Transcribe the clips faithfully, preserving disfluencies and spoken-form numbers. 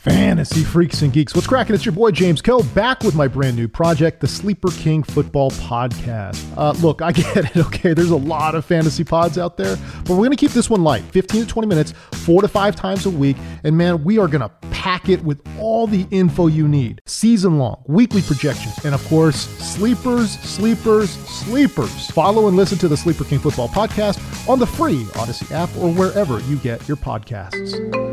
Fantasy freaks and geeks, what's cracking? It's your boy James Koh back with my brand new project, the Sleeper King Football Podcast. Uh, look, I get it, okay? There's a lot of fantasy pods out there, but we're going to keep this one light, fifteen to twenty minutes, four to five times a week, and man, we are going to pack it with all the info you need. Season long, weekly projections, and of course, sleepers, sleepers, sleepers. Follow and listen to the Sleeper King Football Podcast on the free Odyssey app or wherever you get your podcasts.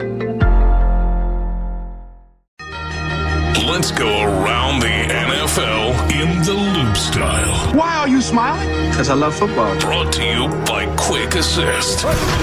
Let's go around the N F L in the loop style. Why are you smiling? Because I love football. Brought to you by Quick Assist.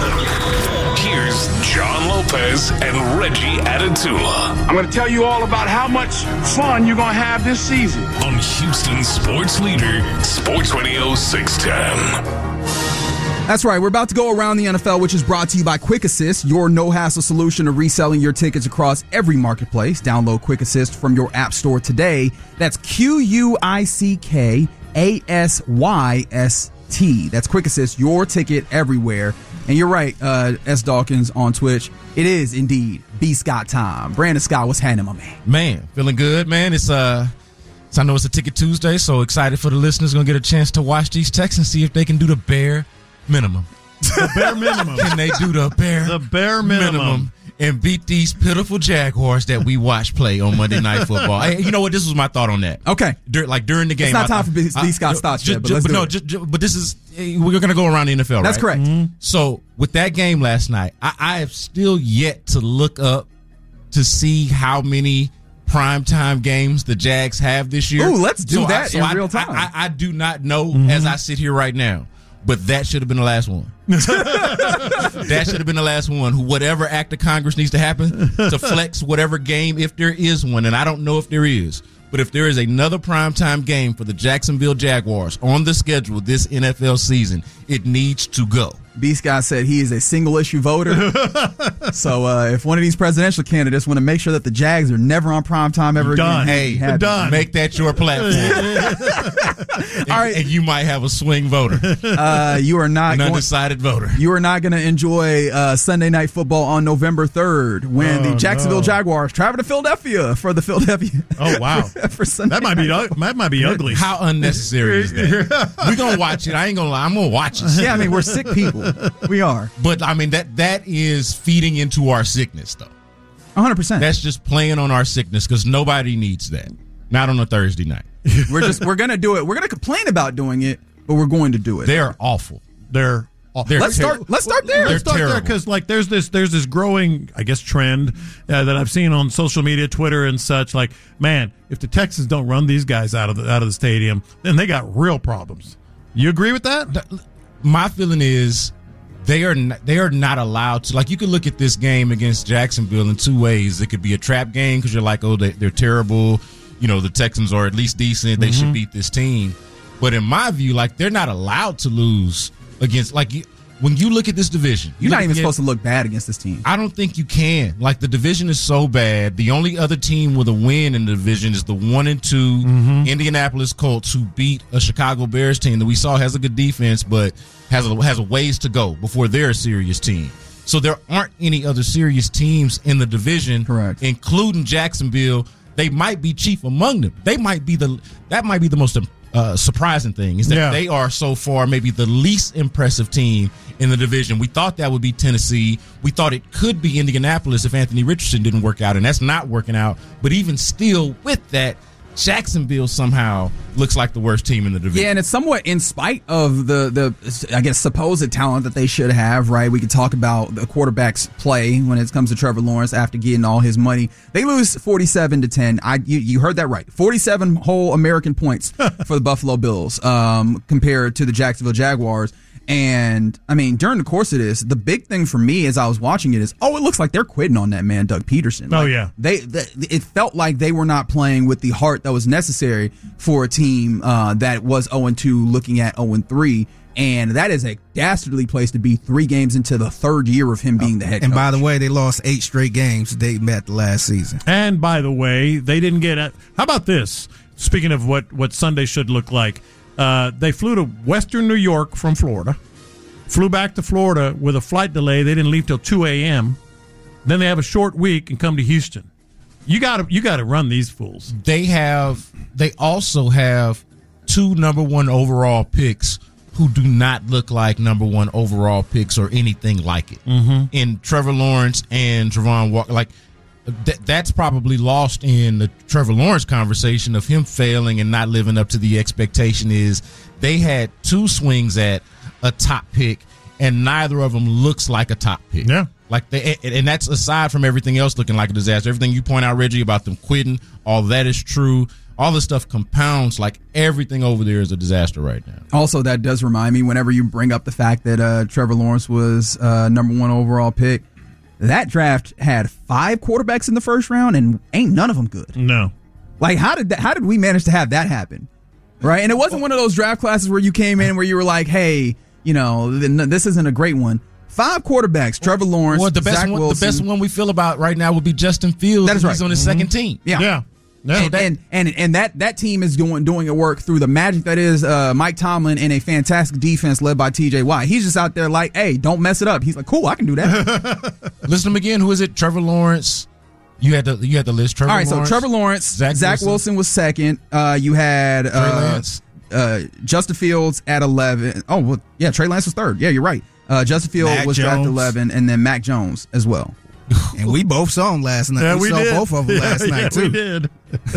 Here's John Lopez and Reggie Atatula. I'm going to tell you all about how much fun you're going to have this season. On Houston Sports Leader, Sports Radio six ten. That's right. We're about to go around the N F L, which is brought to you by Quick Assist, your no-hassle solution to reselling your tickets across every marketplace. Download Quick Assist from your app store today. That's Q U I C K A S Y S T. That's Quick Assist, your ticket everywhere. And you're right, uh, S. Dawkins on Twitch. It is indeed B. Scott time. Brandon Scott, what's happening, my man? Man, feeling good, man. It's uh, it's, I know it's a Ticket Tuesday, so excited for the listeners. Going to get a chance to watch these texts and see if they can do the bare minimum. The bare minimum. Can they do the bare, the bare minimum. minimum and beat these pitiful Jaguars that we watch play on Monday Night Football? Hey, you know what? This was my thought on that. Okay. Dur- like during the game. It's not I, time for B. Scott's thoughts yet, but let's but do no, it. Just, just, but this is, we're going to go around the N F L, That's right? correct. Mm-hmm. So with that game last night, I, I have still yet to look up to see how many primetime games the Jags have this year. Ooh, let's do so that I, so in I, real time. I, I, I do not know mm-hmm. as I sit here right now. But that should have been the last one. That should have been the last one. Whatever act of Congress needs to happen to flex whatever game, if there is one, and I don't know if there is, but if there is another primetime game for the Jacksonville Jaguars on the schedule this N F L season, it needs to go. B. Scott said he is a single-issue voter. So uh, if one of these presidential candidates want to make sure that the Jags are never on primetime ever Done. again, hey, done. Make that your platform. and, All right. and you might have a swing voter, uh, you are not an going, undecided voter. You are not going to enjoy uh, Sunday Night Football on November third when oh, the Jacksonville no. Jaguars travel to Philadelphia for the Philadelphia. Oh wow, for Sunday that might be night. that might be ugly. How unnecessary is that? We're gonna watch it. I ain't gonna lie. I'm gonna watch it. Yeah, I mean we're sick people. We are. But I mean that that is feeding into our sickness, though. one hundred percent. That's just playing on our sickness because nobody needs that. Not on a Thursday night. We're just we're gonna do it. We're gonna complain about doing it, but we're going to do it. They're awful. They're They're let's ter- start. Let's start there. Let's start terrible. there because like there's this there's this growing I guess trend uh, that I've seen on social media, Twitter and such. Like, man, if the Texans don't run these guys out of the out of the stadium, then they got real problems. You agree with that? My feeling is they are not, they are not allowed to. Like, you could look at this game against Jacksonville in two ways. It could be a trap game because you're like, oh, they, they're terrible. You know, the Texans are at least decent. They mm-hmm. should beat this team. But in my view, like, they're not allowed to lose against, like, you, when you look at this division. You You're not even against, supposed to look bad against this team. I don't think you can. Like, the division is so bad. The only other team with a win in the division is the one and two mm-hmm. Indianapolis Colts, who beat a Chicago Bears team that we saw has a good defense, but has a, has a ways to go before they're a serious team. So there aren't any other serious teams in the division, correct, including Jacksonville. They might be chief among them. They might be the that might be the most uh, surprising thing is that yeah. they are so far maybe the least impressive team in the division. We thought that would be Tennessee. We thought it could be Indianapolis if Anthony Richardson didn't work out, and that's not working out. But even still, with that, Jacksonville somehow looks like the worst team in the division. Yeah, and it's somewhat in spite of the, the I guess, supposed talent that they should have, right? We could talk about the quarterback's play when it comes to Trevor Lawrence after getting all his money. They lose forty-seven to ten. I you, you heard that right. forty-seven whole American points for the Buffalo Bills um, compared to the Jacksonville Jaguars. And, I mean, during the course of this, the big thing for me as I was watching it is, oh, it looks like they're quitting on that man, Doug Peterson. Oh, like, yeah. They, they It felt like they were not playing with the heart that was necessary for a team uh, that was oh and two looking at oh and three. And that is a dastardly place to be three games into the third year of him being the head coach. And by the way, they lost eight straight games they met the last season. And by the way, they didn't get a, how about this? Speaking of what, what Sunday should look like, uh, they flew to Western New York from Florida, flew back to Florida with a flight delay. They didn't leave till two a.m. Then they have a short week and come to Houston. You got to you got to run these fools. They have. They also have two number one overall picks who do not look like number one overall picks or anything like it. Mm-hmm. In Trevor Lawrence and Travon Walker, like th- that's probably lost in the Trevor Lawrence conversation of him failing and not living up to the expectation. Is they had two swings at a top pick, and neither of them looks like a top pick. Yeah. Like they, and that's aside from everything else looking like a disaster. Everything you point out, Reggie, about them quitting, all that is true. All this stuff compounds. Like everything over there is a disaster right now. Also, that does remind me, whenever you bring up the fact that uh, Trevor Lawrence was uh, number one overall pick, that draft had five quarterbacks in the first round, and ain't none of them good. No. Like, how did that, how did we manage to have that happen? Right? And it wasn't one of those draft classes where you came in where you were like, hey, you know, this isn't a great one. Five quarterbacks: Trevor Lawrence, well, the best Zach one, Wilson. the best one we feel about right now would be Justin Fields. That is right. He's on his mm-hmm. second team. Yeah. Yeah. No, and, that, and and and that that team is doing doing a work through the magic that is uh, Mike Tomlin and a fantastic defense led by T J Watt. He's just out there like, hey, don't mess it up. He's like, cool, I can do that. Listen to him again. Who is it? Trevor Lawrence. You had the you had the list. Trevor All right, Lawrence, so Trevor Lawrence, Zach, Zach Wilson. Wilson was second. Uh, you had Trey uh, Lance. uh, Justin Fields at eleven. Oh, well, yeah, Trey Lance was third. Yeah, you're right. Uh, Justin Fields Mac was Jones. drafted eleven, and then Mac Jones as well. And we both saw him last night. yeah, we, we saw did. both of them yeah, last night, yeah, too. We did.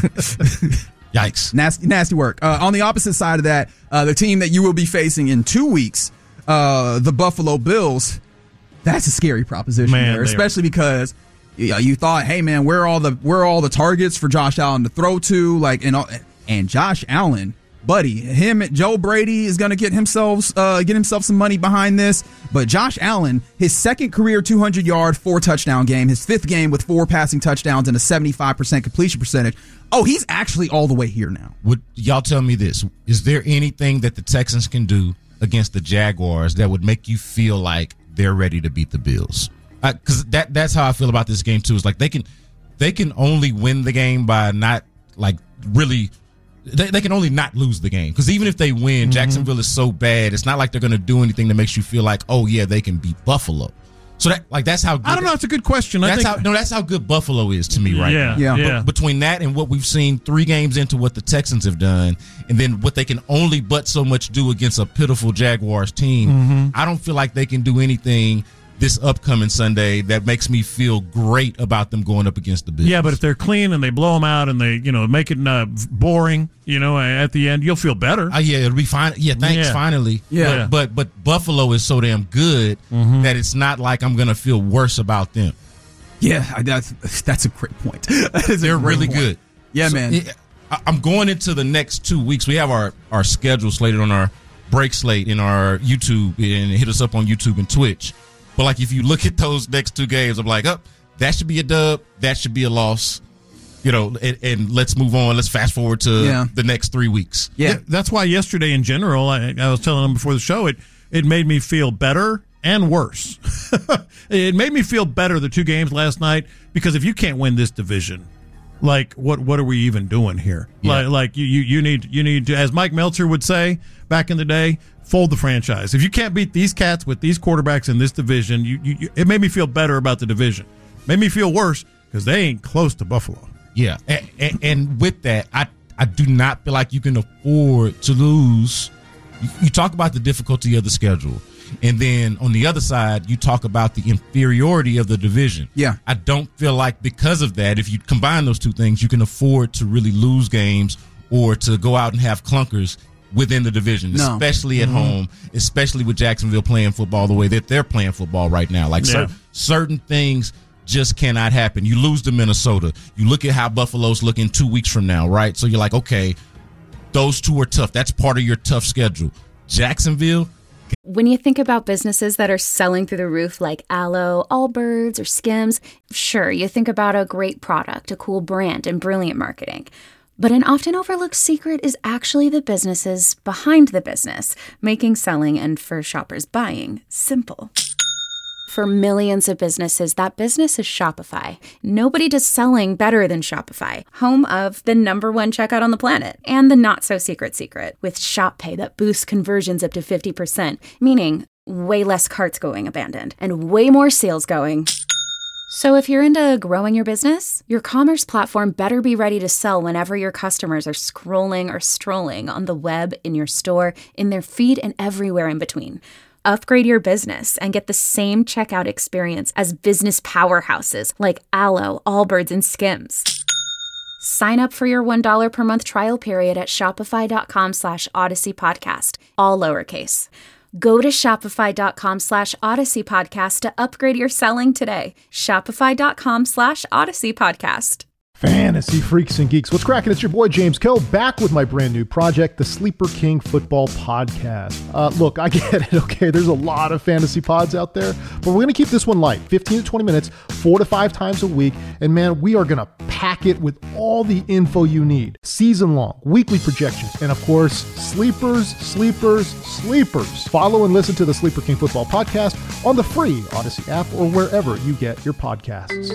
Yikes. Nasty, nasty work. Uh, on the opposite side of that, uh, the team that you will be facing in two weeks, uh, the Buffalo Bills. That's a scary proposition Man, there, they especially are. because you, know, you thought, hey man, where are all the where are all the targets for Josh Allen to throw to? Like, and all, and Josh Allen, buddy, him, Joe Brady is going to get himself uh, get himself some money behind this. But Josh Allen, his second career two hundred yard, four touchdown game, his fifth game with four passing touchdowns and a seventy-five percent completion percentage. Oh, he's actually all the way here now. Would y'all tell me this? Is there anything that the Texans can do against the Jaguars that would make you feel like they're ready to beat the Bills? Because that that's how I feel about this game too. Is like they can they can only win the game by not like really. They, they can only not lose the game, because even if they win, mm-hmm. Jacksonville is so bad. It's not like they're going to do anything that makes you feel like, oh yeah, they can beat Buffalo. So that like that's how good I don't know. That's a good question. That's I think, how no, that's how good Buffalo is to me right yeah, now. Yeah. yeah. But between that and what we've seen three games into what the Texans have done, and then what they can only but so much do against a pitiful Jaguars team, mm-hmm. I don't feel like they can do anything this upcoming Sunday that makes me feel great about them going up against the Bills. Yeah, but if they're clean and they blow them out and they, you know, make it uh, boring, you know, at the end, you'll feel better. Uh, yeah, it'll be fine. Yeah, thanks. Yeah. Finally. Yeah. But but Buffalo is so damn good Mm-hmm. that it's not like I'm gonna feel worse about them. Yeah, I- that's that's a great point. That is a They're great really point. good. Yeah, So, man. it- I- I'm going into the next two weeks. We have our our schedule slated on our break slate in our YouTube, and hit us up on YouTube and Twitch. But like, if you look at those next two games, I'm like, oh, that should be a dub. That should be a loss. You know, and, and let's move on. Let's fast forward to Yeah. the next three weeks. Yeah. Yeah, that's why yesterday in general, I, I was telling them before the show, it it made me feel better and worse. It made me feel better, the two games last night, because if you can't win this division, like what what are we even doing here? Yeah. Like like you, you you need you need to, as Mike Meltzer would say back in the day, fold the franchise. If you can't beat these cats with these quarterbacks in this division, you, you, you it made me feel better about the division. Made me feel worse because they ain't close to Buffalo. Yeah, and, and, and with that, I I do not feel like you can afford to lose. You, you talk about the difficulty of the schedule, and then on the other side, you talk about the inferiority of the division. Yeah. I don't feel like because of that, if you combine those two things, you can afford to really lose games or to go out and have clunkers within the division, No. especially at home, especially with Jacksonville playing football the way that they're playing football right now. Like Yeah. cer- certain things just cannot happen. You lose to Minnesota. You look at how Buffalo's looking two weeks from now, right? So you're like, okay, those two are tough. That's part of your tough schedule. Jacksonville, When you think about businesses that are selling through the roof like Aloe, Allbirds, or Skims, sure, you think about a great product, a cool brand, and brilliant marketing. But an often overlooked secret is actually the businesses behind the business, making selling and, for shoppers, buying simple. For millions of businesses, that business is Shopify. Nobody does selling better than Shopify, home of the number one checkout on the planet, and the not-so-secret secret, with Shop Pay that boosts conversions up to fifty percent, meaning way less carts going abandoned, and way more sales going So if you're into growing your business, your commerce platform better be ready to sell whenever your customers are scrolling or strolling on the web, in your store, in their feed, and everywhere in between. Upgrade your business and get the same checkout experience as business powerhouses like Allo, Allbirds, and Skims. Sign up for your one dollar per month trial period at shopify.com slash Odyssey Podcast, all lowercase. Go to shopify.com slash Odyssey Podcast to upgrade your selling today. Shopify.com slash Odyssey Podcast. Fantasy freaks and geeks, what's cracking? It's your boy James Kill, back with my brand new project, the Sleeper King Football Podcast. Uh, look, I get it, okay? There's a lot of fantasy pods out there, but we're going to keep this one light, fifteen to twenty minutes, four to five times a week, and man, we are going to pack it with all the info you need. Season long, weekly projections, and of course, sleepers, sleepers, sleepers. Follow and listen to the Sleeper King Football Podcast on the free Odyssey app or wherever you get your podcasts.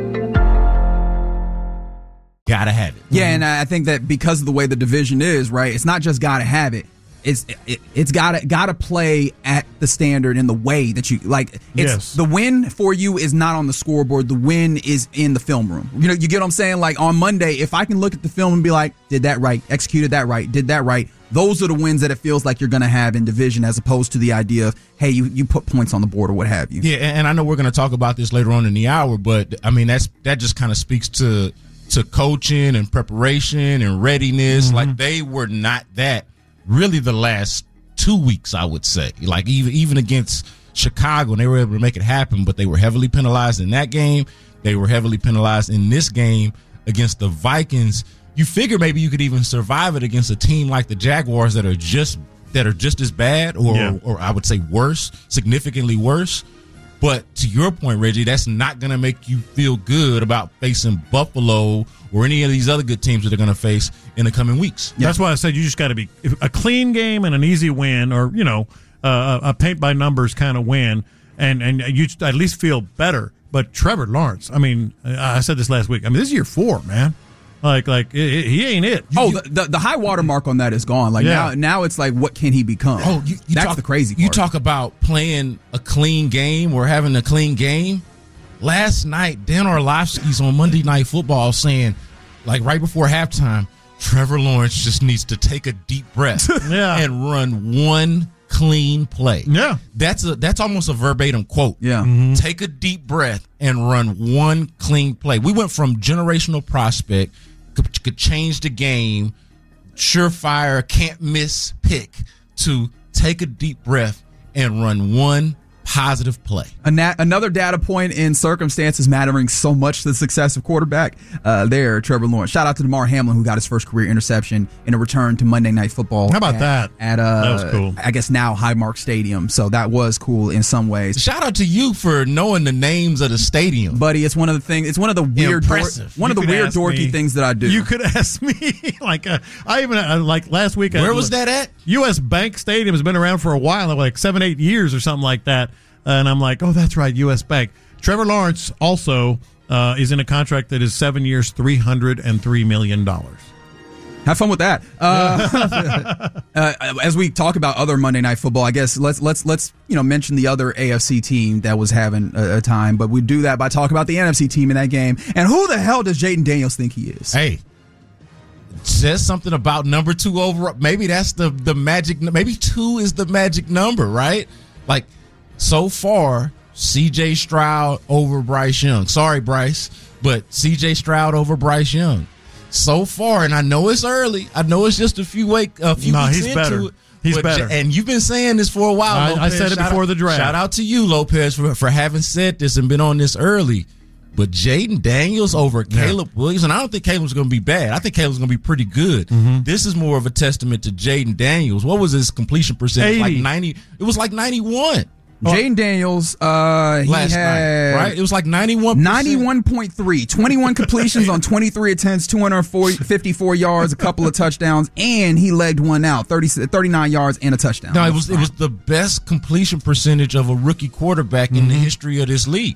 Gotta have it. Yeah, and I think that because of the way the division is, right, it's not just gotta have it. It's it, it's gotta gotta play at the standard in the way that you like. It's Yes. The win for you is not on the scoreboard. The win is in the film room. You know, you get what I'm saying? Like on Monday, if I can look at the film and be like, did that right, executed that right, did that right. Those are the wins that it feels like you're going to have in division, as opposed to the idea of, hey, you, you put points on the board or what have you. Yeah, and I know we're going to talk about this later on in the hour, but I mean that's that just kind of speaks to to coaching and preparation and readiness. Mm-hmm. Like they were not that really the last two weeks, I would say. Like even even against Chicago, and they were able to make it happen, but they were heavily penalized in that game. They were heavily penalized in this game against the Vikings. You figure maybe you could even survive it against a team like the Jaguars that are just that are just as bad, or Yeah. or I would say worse, significantly worse. But to your point, Reggie, that's not going to make you feel good about facing Buffalo or any of these other good teams that they're going to face in the coming weeks. That's why I said you just got to be a clean game and an easy win, or you know, uh, a paint by numbers kind of win, and and you at least feel better. But Trevor Lawrence, I mean, I said this last week. I mean, this is year four, man. Like, like it, it, he ain't it. Oh, the, the the high water mark on that is gone. Like Yeah. now, now it's like, what can he become? Oh, you, you that's talk, the crazy part. You talk about playing a clean game or having a clean game. Last night, Dan Orlovsky's on Monday Night Football saying, like right before halftime, Trevor Lawrence just needs to take a deep breath Yeah. and run one clean play. Yeah. That's a that's almost a verbatim quote. Yeah. Mm-hmm. Take a deep breath and run one clean play. We went from generational prospect, could, could change the game, surefire, can't miss pick, to take a deep breath and run one positive play. Ana- Another data point in circumstances mattering so much to the success of quarterback. Uh, there, Trevor Lawrence. Shout out to DeMar Hamlin, who got his first career interception in a return to Monday Night Football. How about at, that? At uh, That was cool. I guess now Highmark Stadium. So that was cool in some ways. Shout out to you for knowing the names of the stadium. Buddy, it's one of the things. It's one of the weird, dor- Impressive. one You of the could weird ask dorky me. things that I do. You could ask me. like, uh, I even uh, like last week. Where I, was that at? U S Bank Stadium has been around for a while, like seven, eight years or something like that. And I'm like, oh, that's right, U S Bank. Trevor Lawrence also uh, is in a contract that is seven years, three hundred three million dollars. Have fun with that. Uh, uh, as we talk about other Monday Night Football, I guess let's let's let's you know mention the other A F C team that was having a, a time, but we do that by talking about the N F C team in that game. And who the hell does Jaden Daniels think he is? Hey, says something about number two overall. Maybe that's the the magic. Maybe two is the magic number, right? Like so far, C J Stroud over Bryce Young. Sorry, Bryce, but C J Stroud over Bryce Young. So far, and I know it's early. I know it's just a few week, a few No, weeks he's into better. it. He's but better. J- and you've been saying this for a while. I- I Lopez. said it Shout before out- the draft. Shout out to you, Lopez, for, for having said this and been on this early. But Jaden Daniels over Caleb Williams, and I don't think Caleb's going to be bad. I think Caleb's going to be pretty good. Mm-hmm. This is more of a testament to Jaden Daniels. What was his completion percentage? Like eighty. ninety. It was like ninety-one Jaden Daniels, uh, he last had night, right? It was like ninety-one. ninety-one point three, twenty-one completions on twenty-three attempts, two hundred fifty-four yards, a couple of touchdowns, and he legged one out, thirty, thirty-nine yards and a touchdown. No, it was it was the best completion percentage of a rookie quarterback in the history of this league.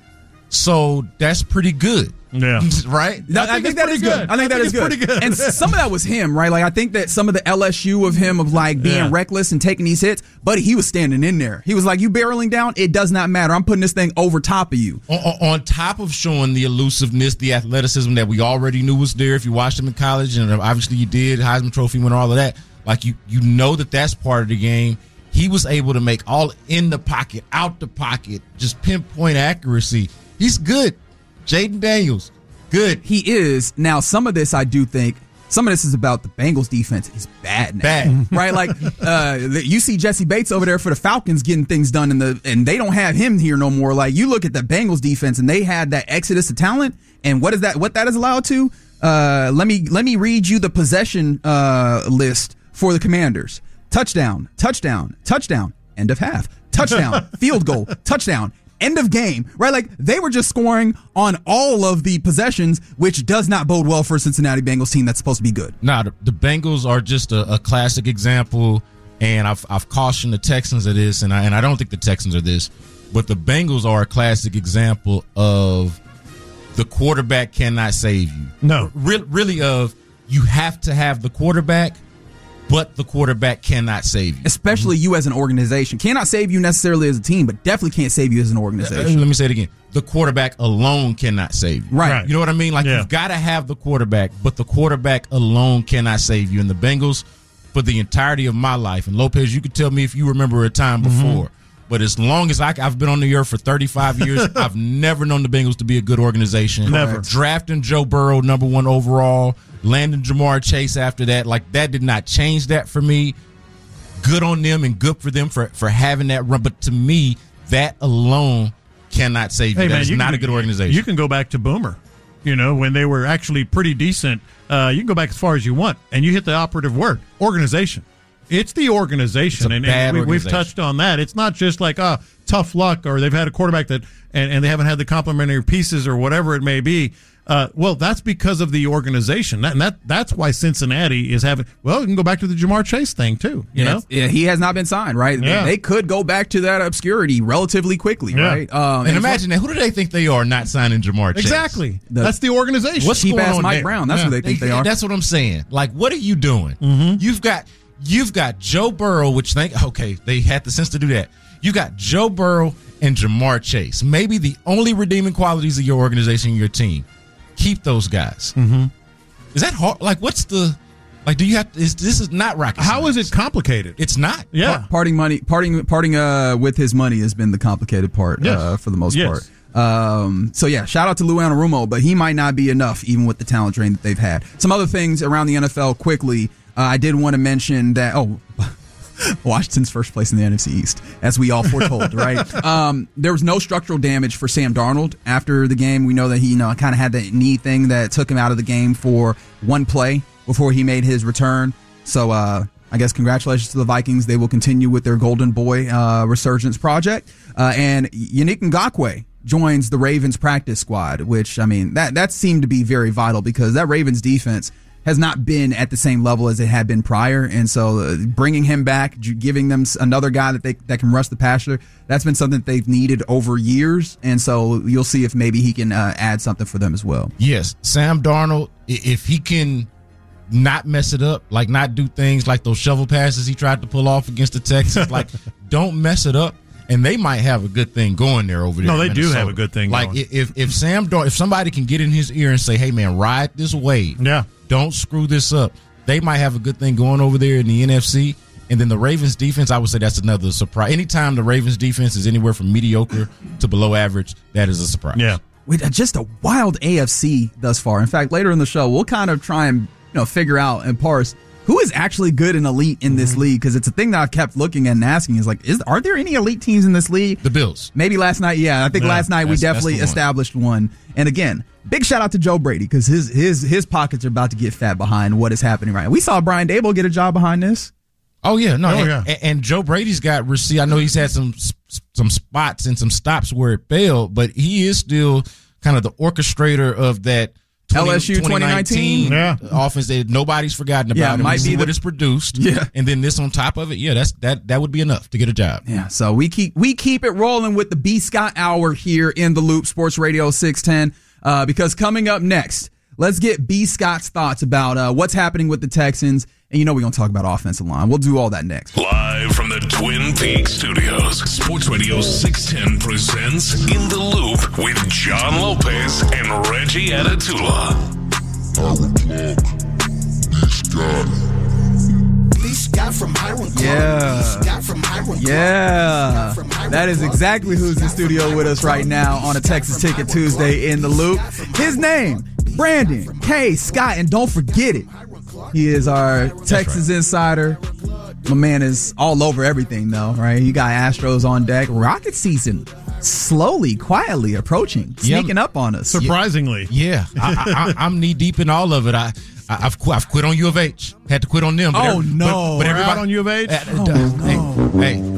So that's pretty good. Yeah. Right? No, I, I think that is good. good. I think I that think is good. Pretty good. And some of that was him, right? Like I think that some of the L S U of him of like being yeah. reckless and taking these hits, but he was standing in there. He was like, "You barreling down, it does not matter. I'm putting this thing over top of you." On, on top of showing the elusiveness, the athleticism that we already knew was there. If you watched him in college, and obviously you did, Heisman Trophy winner, all of that. Like you, you know that that's part of the game. He was able to make all in the pocket, out the pocket, just pinpoint accuracy. He's good. Jaden Daniels, good. He is. Now, some of this I do think, some of this is about the Bengals defense is bad now. Bad. Right? Like, uh, you see Jesse Bates over there for the Falcons getting things done, in the, and they don't have him here no more. Like, you look at the Bengals defense, and they had that exodus of talent, and what is that? What that is allowed to? Uh, let me let me read you the possession uh, list for the Commanders. Touchdown, touchdown, touchdown, end of half. Touchdown, field goal, touchdown. End of game, right? Like they were just scoring on all of the possessions, which does not bode well for a Cincinnati Bengals team that's supposed to be good. Nah, the, the Bengals are just a, a classic example, and I've I've cautioned the Texans of this, and I and I don't think the Texans are this, but the Bengals are a classic example of the quarterback cannot save you. No, Re- really, of you have to have the quarterback. But the quarterback cannot save you. Especially you as an organization. Cannot save you necessarily as a team, but definitely can't save you as an organization. Let me say it again. The quarterback alone cannot save you. Right. Right. You know what I mean? Like, Yeah. you've got to have the quarterback, but the quarterback alone cannot save you. And the Bengals, for the entirety of my life, and Lopez, you could tell me if you remember a time before, mm-hmm. but as long as I, I've been on the earth for thirty-five years, I've never known the Bengals to be a good organization. Never. Drafting Joe Burrow, number one overall, landing Jamar Chase after that, like that did not change that for me. Good on them and good for them for, for having that run. But to me, that alone cannot save you. Hey, That man, is you not can, a good organization. You can go back to Boomer, you know, when they were actually pretty decent. Uh, you can go back as far as you want, and you hit the operative word, organization. It's the organization, It's a and, bad and we, we've organization. touched on that. It's not just like, ah, tough luck, or they've had a quarterback that, and, and they haven't had the complementary pieces or whatever it may be. Uh, well, that's because of the organization, that, and that that's why Cincinnati is having. Well, you can go back to the Jamar Chase thing too. You yeah, know, yeah, he has not been signed, right? Yeah. They, they could go back to that obscurity relatively quickly, Yeah. right? Um, and imagine that. Who do they think they are not signing Jamar Chase? exactly. The- that's the organization. What's cheap going ass on Mike there? Brown. That's Yeah. what they think they are. That's what I'm saying. Like, what are you doing? Mm-hmm. You've got you've got Joe Burrow, which think okay, they had the sense to do that. You got Joe Burrow and Jamar Chase. Maybe the only redeeming qualities of your organization and your team. Keep those guys. Mm-hmm. Is that hard? Like, what's the like? Do you have? Is this is not rocket How science. is it complicated? It's not. Yeah. Par- parting money, parting, parting uh, with his money has been the complicated part Yes. uh, for the most Yes. part. Um, so yeah, shout out to Lou Anarumo, but he might not be enough even with the talent drain that they've had. Some other things around the N F L quickly. Uh, I did want to mention that. Oh. Washington's first place in the N F C East, as we all foretold, right? Um, there was no structural damage for Sam Darnold after the game. We know that he, you know, kind of had that knee thing that took him out of the game for one play before he made his return. So, uh, I guess congratulations to the Vikings. They will continue with their Golden Boy uh, resurgence project. Uh, and Yannick Ngakoue joins the Ravens practice squad, which, I mean, that, that seemed to be very vital because that Ravens defense has not been at the same level as it had been prior. And so uh, bringing him back, giving them another guy that they that can rush the passer, that's been something that they've needed over years. And so you'll see if maybe he can uh, add something for them as well. Yes, Sam Darnold, i- if he can not mess it up, like not do things like those shovel passes he tried to pull off against the Texans, like don't mess it up, and they might have a good thing going there over there. No, they in do Minnesota. have a good thing Like going. if if Sam Darnold, if somebody can get in his ear and say, "Hey man, ride this wave, Yeah. don't screw this up," they might have a good thing going over there in the N F C. And then the Ravens defense, I would say that's another surprise. Anytime the Ravens defense is anywhere from mediocre to below average, that is a surprise. Yeah. With just a wild A F C thus far. In fact, later in the show, we'll kind of try and you know figure out and parse who is actually good and elite in this league, because it's a thing that I've kept looking at and asking is like, is are there any elite teams in this league? The Bills. Maybe last night, yeah. I think Yeah, last night we that's- that's definitely the one. established one. And again, big shout out to Joe Brady because his his his pockets are about to get fat behind what is happening right now. We saw Brian Dable get a job behind this. Oh yeah, no, Oh, and, yeah. and, and Joe Brady's got receive. I know he's had some some spots and some stops where it failed, but he is still kind of the orchestrator of that L S U twenty nineteen. Yeah. Offense that nobody's forgotten about. Yeah, it. might We see be what the- it's produced. Yeah. And then this on top of it, yeah, that's that that would be enough to get a job. Yeah, so we keep we keep it rolling with the B. Scott Hour here in the Loop, Sports Radio six ten, uh, because coming up next, let's get B. Scott's thoughts about uh, what's happening with the Texans. And you know we're going to talk about offensive line. We'll do all that next. Live from the Twin Peaks studios, Sports Radio six ten presents In the Loop with John Lopez and Reggie Atatula. Yeah. Yeah. That is exactly who's in studio with us right now on a Texas Ticket Tuesday in the Loop. His name, Brandon K. Scott. And don't forget it, he is our Texas insider. My man is all over everything, though, right? You got Astros on deck. Rocket season slowly, quietly approaching, sneaking Yeah. up on us. Surprisingly. Yeah, I, I, I'm knee deep in all of it. I, I I've quit. I've quit on U of H. Had to quit on them. But Oh, every- no. But, but We're everybody out on U of H? Uh, uh, hey, hey,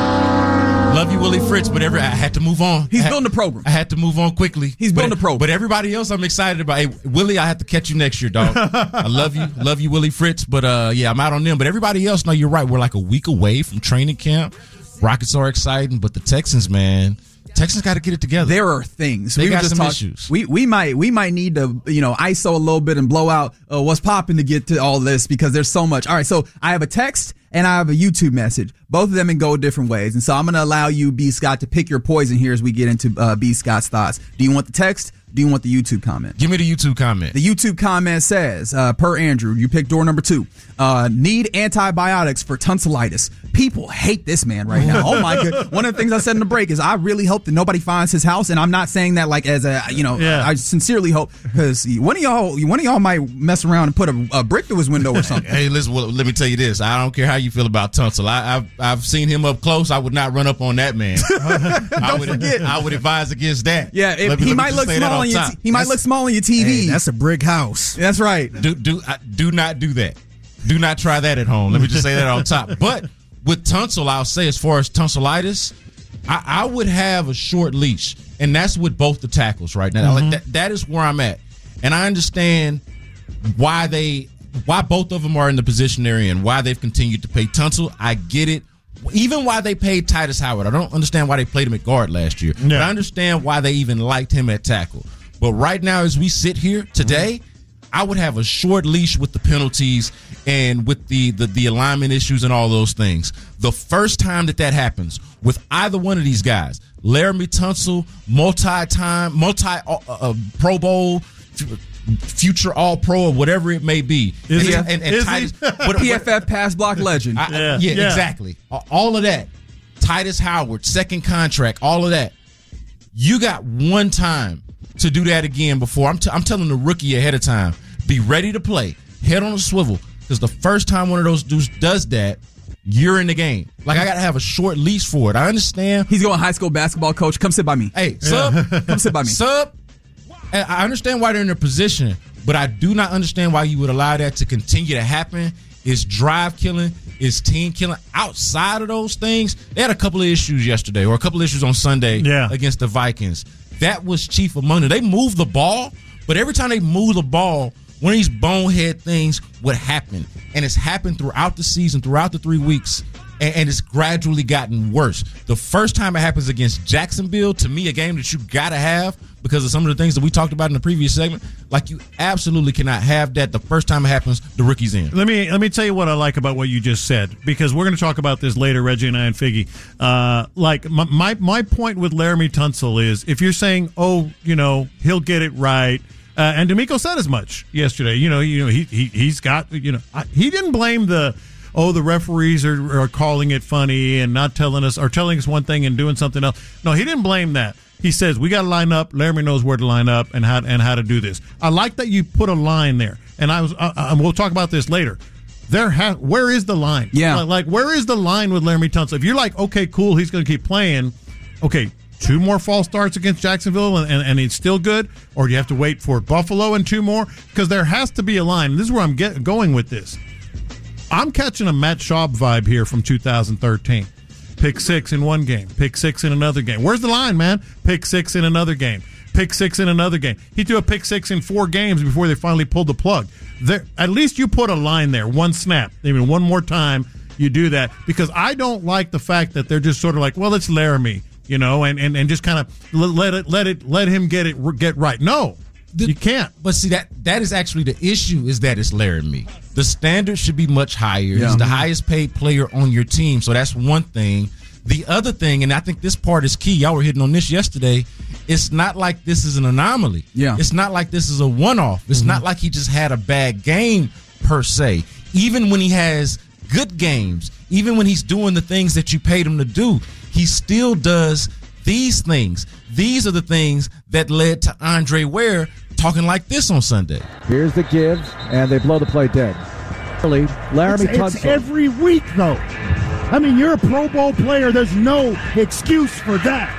love you, Willie Fritz. But every I had to move on. He's I had- building a program. I had to move on quickly. He's But- building a program. But everybody else, I'm excited about. Hey, Willie, I have to catch you next year, dog. I love you, love you, Willie Fritz. But uh, yeah, I'm out on them. But everybody else, no, you're right. We're like a week away from training camp. Rockets are exciting, but the Texans, man. Texans got to get it together. There are things They we were got just some talk- issues. We we might we might need to you know I S O a little bit and blow out uh, what's popping to get to all this because there's so much. All right, so I have a text and I have a YouTube message. Both of them can go different ways, and so I'm going to allow you, B. Scott, to pick your poison here as we get into uh, B. Scott's thoughts. Do you want the text? Do you want the YouTube comment? Give me the YouTube comment. The YouTube comment says, uh, per Andrew, you picked door number two. Uh, need antibiotics for tonsillitis. People hate this man right now. Oh my god! One of the things I said in the break is I really hope that nobody finds his house, and I'm not saying that like as a you know. Yeah. I sincerely hope because one of y'all, one of y'all might mess around and put a, a brick through his window or something. Hey, listen. Well, let me tell you this. I don't care how you feel about Tunsil. I, I've I've seen him up close. I would not run up on that man. I would, forget. I would advise against that. Yeah, if, Let me- he let me might just look say that small off on your top. t- he might look small on your T V. Hey, that's a brick house. That's right. do do I, do not do that. Do not try that at home. Let me just say that on top. But with tonsil, I'll say as far as tonsillitis, I, I would have a short leash, and that's with both the tackles right now. Like that, that is where I'm at, and I understand why they why both of them are in the position they're in. Why they've continued to pay Tunsil, I get it. Even why they paid Titus Howard, I don't understand why they played him at guard last year. But I understand why they even liked him at tackle. But right now, as we sit here today, I would have a short leash with the penalties and with the, the, the alignment issues and all those things. The first time that that happens with either one of these guys, Laramie Tunsil, multi-time, multi-Pro uh, uh, Bowl, future All-Pro, or whatever it may be. Is he? and, and, and Is he? Titus, what- P F F pass block legend. I- Yeah. yeah, Yeah. exactly. All of that. Titus Howard, second contract, all of that. You got one time to do that again before. I'm, t- I'm telling the rookie ahead of time, be ready to play, head on a swivel, because the first time one of those dudes does that, you're in the game. Like, I got to have a short leash for it. I understand. He's going high school basketball coach. Come sit by me. Hey, sub, Come sit by me. sub. And I understand why they're in their position, but I do not understand why you would allow that to continue to happen. It's drive killing, it's team killing. Outside of those things, they had a couple of issues yesterday, or a couple of issues on Sunday Yeah. against the Vikings. That was chief among them. They moved the ball, but every time they move the ball, one of these bonehead things would happen. And it's happened throughout the season, throughout the three weeks, and, and it's gradually gotten worse. The first time it happens against Jacksonville, to me, a game that you got to have because of some of the things that we talked about in the previous segment, like you absolutely cannot have that the first time it happens, the rookie's in. Let me let me tell you what I like about what you just said, because we're going to talk about this later, Reggie and I and Figgy. Uh, like my, my my point with Laramie Tunsil is, if you're saying, oh, you know, he'll get it right, uh, and D'Amico said as much yesterday. You know, you know, he he he's got, you know, I, he didn't blame the. Oh, the referees are, are calling it funny and not telling us, or telling us one thing and doing something else. No, he didn't blame that. He says we got to line up. Laramie knows where to line up and how and how to do this. I like that you put a line there, and I was. Uh, uh, we'll talk about this later. There, ha- where is the line? Yeah, like, like where is the line with Laramie Tunsil? If you're like, okay, cool, he's going to keep playing. Okay, two more false starts against Jacksonville, and, and, and it's still good, or do you have to wait for Buffalo and two more? Because there has to be a line. This is where I'm get, going with this. I'm catching a Matt Schaub vibe here from two thousand thirteen. Pick six in one game, pick six in another game. Where's the line, man? Pick six in another game. pick six in another game. He threw a pick six in four games before they finally pulled the plug. There, at least you put a line there, one snap, maybe one more time you do that, because I don't like the fact that they're just sort of like, well, it's Laramie, you know, and, and, and just kind of let it let it let him get it get right. No. The, you can't. But see, that that is actually the issue, is that it's Laramie. The standard should be much higher. Yeah. He's the highest paid player on your team, so that's one thing. The other thing, and I think this part is key, y'all were hitting on this yesterday, it's not like this is an anomaly. Yeah. It's not like this is a one-off. It's mm-hmm. not like he just had a bad game per se. Even when he has good games, even when he's doing the things that you paid him to do, he still does these things. These are the things that led to Andre Ware talking like this on Sunday. Here's the give, and they blow the play dead. Laramie it's, it's every week, though. I mean, you're a Pro Bowl player. There's no excuse for that.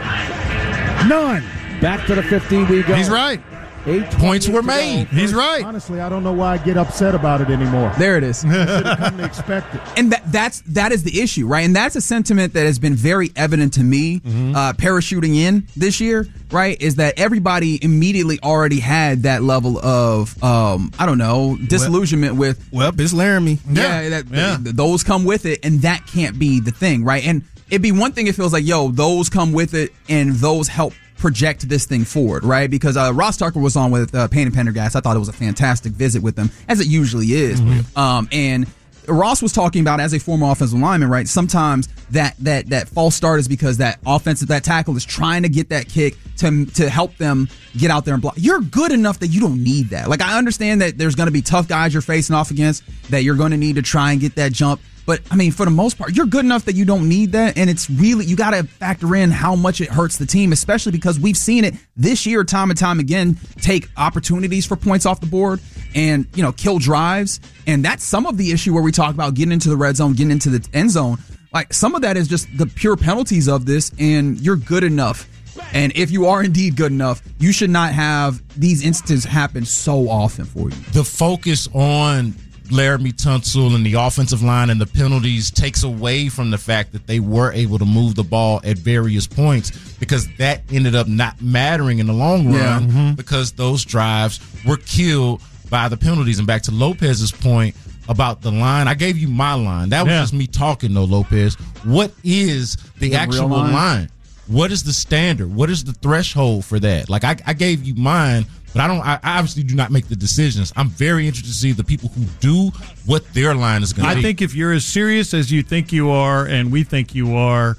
None. Back to the fifteen we go. He's right. Eight points were made. He's right. Honestly, I don't know why I get upset about it anymore. There it is. I should have come to expect it. And that, that's that is the issue, right? And that's a sentiment that has been very evident to me, mm-hmm. uh, parachuting in this year, right? Is that everybody immediately already had that level of, um, I don't know, disillusionment well, with. Well, it's Laramie. Yeah, yeah, that, yeah. Th- those come with it, and that can't be the thing, right? And it'd be one thing if it feels like, yo, those come with it, and those help project this thing forward, right? Because uh, Ross Tucker was on with uh, Payne and Pendergast. I thought it was a fantastic visit with them, as it usually is. Mm-hmm. Um, and Ross was talking about, as a former offensive lineman, right? Sometimes that that that false start is because that offensive that tackle is trying to get that kick to to help them get out there and block. You're good enough that you don't need that. Like, I understand that there's going to be tough guys you're facing off against that you're going to need to try and get that jump. But, I mean, for the most part, you're good enough that you don't need that. And it's really, you got to factor in how much it hurts the team, especially because we've seen it this year time and time again, take opportunities for points off the board and, you know, kill drives. And that's some of the issue where we talk about getting into the red zone, getting into the end zone. Like, some of that is just the pure penalties of this, and you're good enough. And if you are indeed good enough, you should not have these instances happen so often for you. The focus on Laramie Tunsil and the offensive line and the penalties takes away from the fact that they were able to move the ball at various points, because that ended up not mattering in the long run yeah. mm-hmm. because those drives were killed by the penalties. And back to Lopez's point about the line, I gave you my line. That was yeah. just me talking, though, Lopez. What is the, the actual line? line? What is the standard? What is the threshold for that? Like, I, I gave you mine, but I don't. I obviously do not make the decisions. I'm very interested to see the people who do what their line is going to be. I think if you're as serious as you think you are, and we think you are,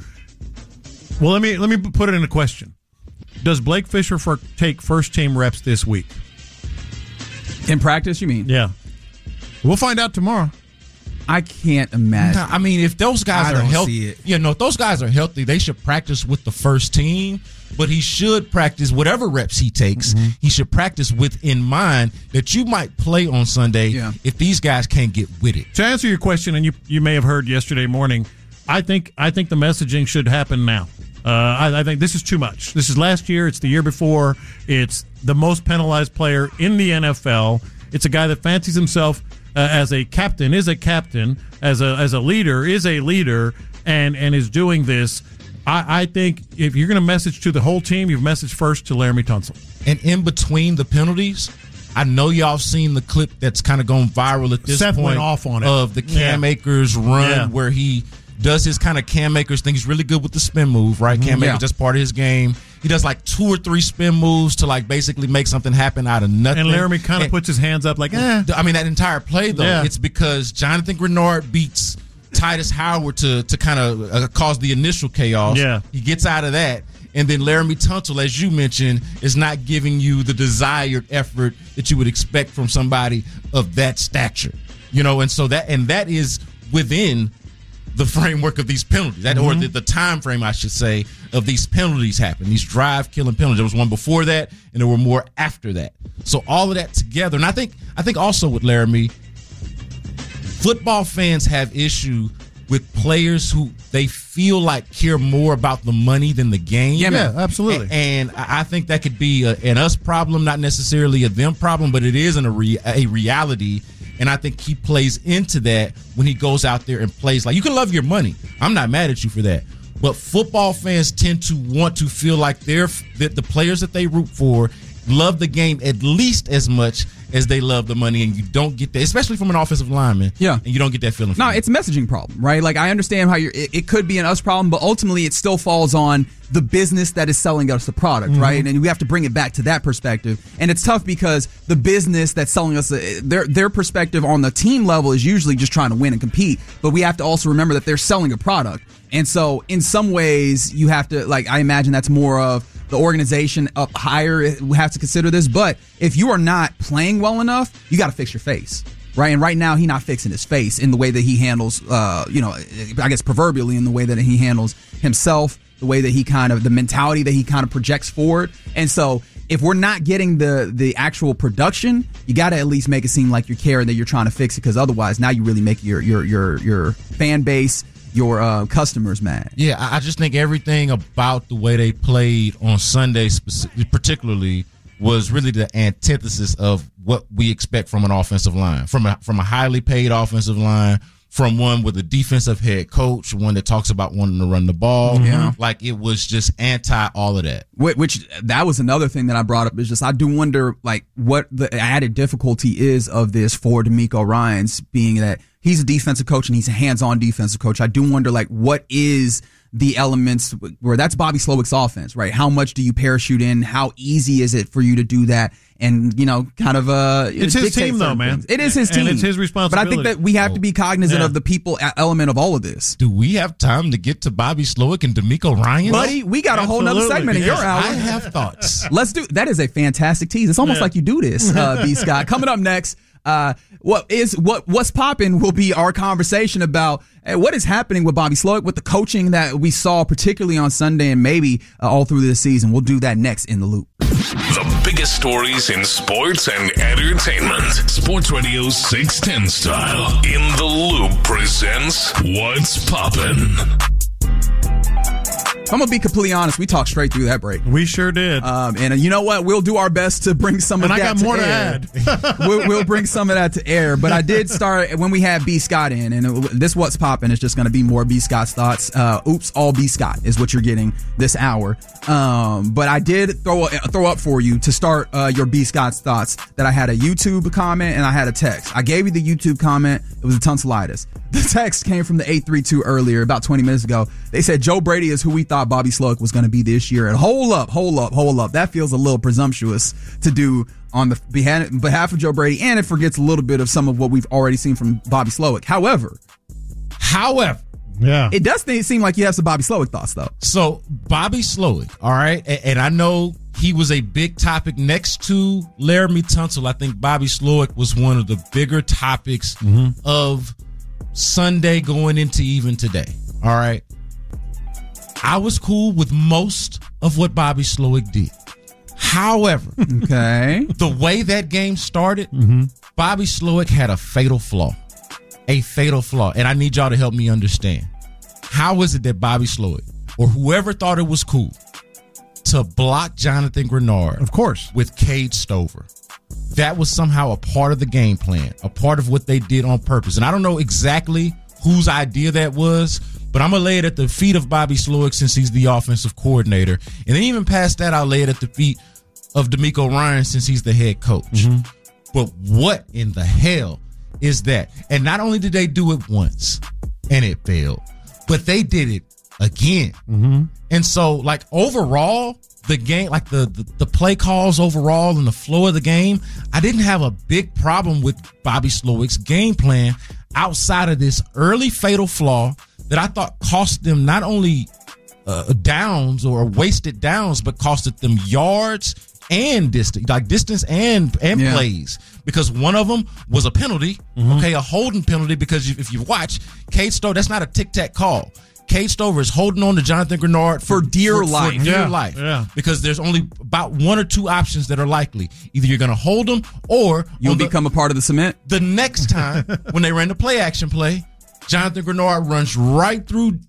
well, let me let me put it in a question: does Blake Fisher for, take first team reps this week? In practice, you mean? Yeah, we'll find out tomorrow. I can't imagine. I mean, if those guys I are healthy, you know, if those guys are healthy, they should practice with the first team. But he should practice whatever reps he takes. Mm-hmm. He should practice with in mind that you might play on Sunday yeah. if these guys can't get with it. To answer your question, and you you may have heard yesterday morning, I think I think the messaging should happen now. Uh, I, I think this is too much. This is last year. It's the year before. It's the most penalized player in the N F L. It's a guy that fancies himself uh, as a captain, is a captain, as a as a leader, is a leader, and and is doing this. I, I think if you're going to message to the whole team, you've messaged first to Laramie Tunsil. And in between the penalties, I know y'all seen the clip that's kind of gone viral at this Seth point went off on it. of the Cam yeah. Akers run yeah. where he does his kind of Cam Akers thing. He's really good with the spin move, right? Cam yeah. Akers, that's part of his game. He does like two or three spin moves to like basically make something happen out of nothing. And Laramie kind of puts his hands up like, eh. I mean, that entire play, though, yeah. it's because Jonathan Grenard beats Titus Howard to to kind of uh, cause the initial chaos. Yeah. He gets out of that. And then Laramie Tunsil, as you mentioned, is not giving you the desired effort that you would expect from somebody of that stature. You know, and so that and that is within the framework of these penalties, that, mm-hmm. or the, the time frame, I should say, of these penalties happen, these drive-killing penalties. There was one before that, and there were more after that. So all of that together, and I think I think also with Laramie, football fans have issue with players who they feel like care more about the money than the game. Yeah, yeah absolutely. And, and I think that could be a, an us problem, not necessarily a them problem, but it is an, a, re, a reality. And I think he plays into that when he goes out there and plays. Like, you can love your money. I'm not mad at you for that. But football fans tend to want to feel like they're that the players that they root for love the game at least as much as they love the money, and you don't get that, especially from an offensive lineman. Yeah, and you don't get that feeling. No, them. It's a messaging problem, right? Like, I understand how you're. It, it could be an us problem, but ultimately, it still falls on the business that is selling us the product, mm-hmm. right? And we have to bring it back to that perspective. And it's tough because the business that's selling us their their perspective on the team level is usually just trying to win and compete. But we have to also remember that they're selling a product, and so in some ways, you have to like. I imagine that's more of the organization up higher have to consider this. But if you are not playing well enough, you got to fix your face, right? And right now, he's not fixing his face in the way that he handles, uh, you know, I guess proverbially in the way that he handles himself, the way that he kind of, the mentality that he kind of projects forward. And so if we're not getting the the actual production, you got to at least make it seem like you care and that you're trying to fix it, because otherwise now you really make your your your your fan base, your uh, customers mad. Yeah, I just think everything about the way they played on Sunday, particularly, was really the antithesis of what we expect from an offensive line, from a from a highly paid offensive line, from one with a defensive head coach, one that talks about wanting to run the ball. Yeah. Like, it was just anti all of that. Which, that was another thing that I brought up, is just I do wonder like what the added difficulty is of this for DeMeco Ryans, being that he's a defensive coach and he's a hands-on defensive coach. I do wonder like what is the elements where that's Bobby Slowick's offense, right? How much do you parachute in? How easy is it for you to do that? And, you know, kind of uh it's his team though, man. Things. It is his team. And it's his responsibility. But I think that we have to be cognizant yeah. of the people element of all of this. Do we have time to get to Bobby Slowick and DeMeco Ryans? Buddy, we got a whole nother segment in your hour. I have thoughts. Let's do that. Is a fantastic tease. It's almost Yeah. like you do this, uh, B. Scott. Coming up next, uh, what is what what's popping will be our conversation about uh, what is happening with Bobby Slowick, with the coaching that we saw, particularly on Sunday and maybe uh, all through this season. We'll do that next in the Loop. The biggest stories in sports and entertainment. Sports Radio six ten style. In the Loop presents What's Poppin'. I'm going to be completely honest. We talked straight through that break. We sure did. Um, and uh, you know what? We'll do our best to bring some and of I that got more to to air. add. we'll, we'll bring some of that to air. But I did start when we had B. Scott in, and it, this What's Poppin' is just going to be more B. Scott's thoughts. Uh, oops, all B. Scott is what you're getting this hour. Um, but I did throw throw up for you to start uh, your B. Scott's thoughts that I had a YouTube comment and I had a text. I gave you the YouTube comment. It was a tonsillitis. The text came from the eight three two earlier, about twenty minutes ago. They said Joe Brady is who we thought Bobby Slowick was going to be this year. And hold up, hold up, hold up. That feels a little presumptuous to do on the behalf of Joe Brady, and it forgets a little bit of some of what we've already seen from Bobby Slowick. However, however, yeah, it does seem like you have some Bobby Slowick thoughts, though. So Bobby Slowick, all right, and, and I know he was a big topic next to Laramie Tunsil. I think Bobby Slowick was one of the bigger topics mm-hmm. of Sunday going into even today. All right. I was cool with most of what Bobby Slowick did. However, okay, the way that game started, mm-hmm. Bobby Slowick had a fatal flaw. A fatal flaw. And I need y'all to help me understand. How is it that Bobby Slowick, or whoever thought it was cool, to block Jonathan Grenard, of course, with Cade Stover, that was somehow a part of the game plan, a part of what they did on purpose. And I don't know exactly whose idea that was, but I'm going to lay it at the feet of Bobby Slowick since he's the offensive coordinator. And then even past that, I'll lay it at the feet of DeMeco Ryans since he's the head coach. Mm-hmm. But what in the hell is that? And not only did they do it once and it failed, but they did it again. Mm-hmm. And so, like, overall, the game, like the, the, the play calls overall and the flow of the game, I didn't have a big problem with Bobby Slowick's game plan outside of this early fatal flaw that I thought cost them not only uh, downs or wasted downs, but costed them yards and distance, like distance and and yeah. plays, because one of them was a penalty, mm-hmm. okay, a holding penalty, because if you watch, Cade Stover, that's not a tic-tac call. Cade Stover is holding on to Jonathan Grenard for, for dear for, life. For dear yeah, life. Yeah. Because there's only about one or two options that are likely. Either you're going to hold them or you'll the, become a part of the cement. The next time when they ran the play action play, Jonathan Grenard runs right through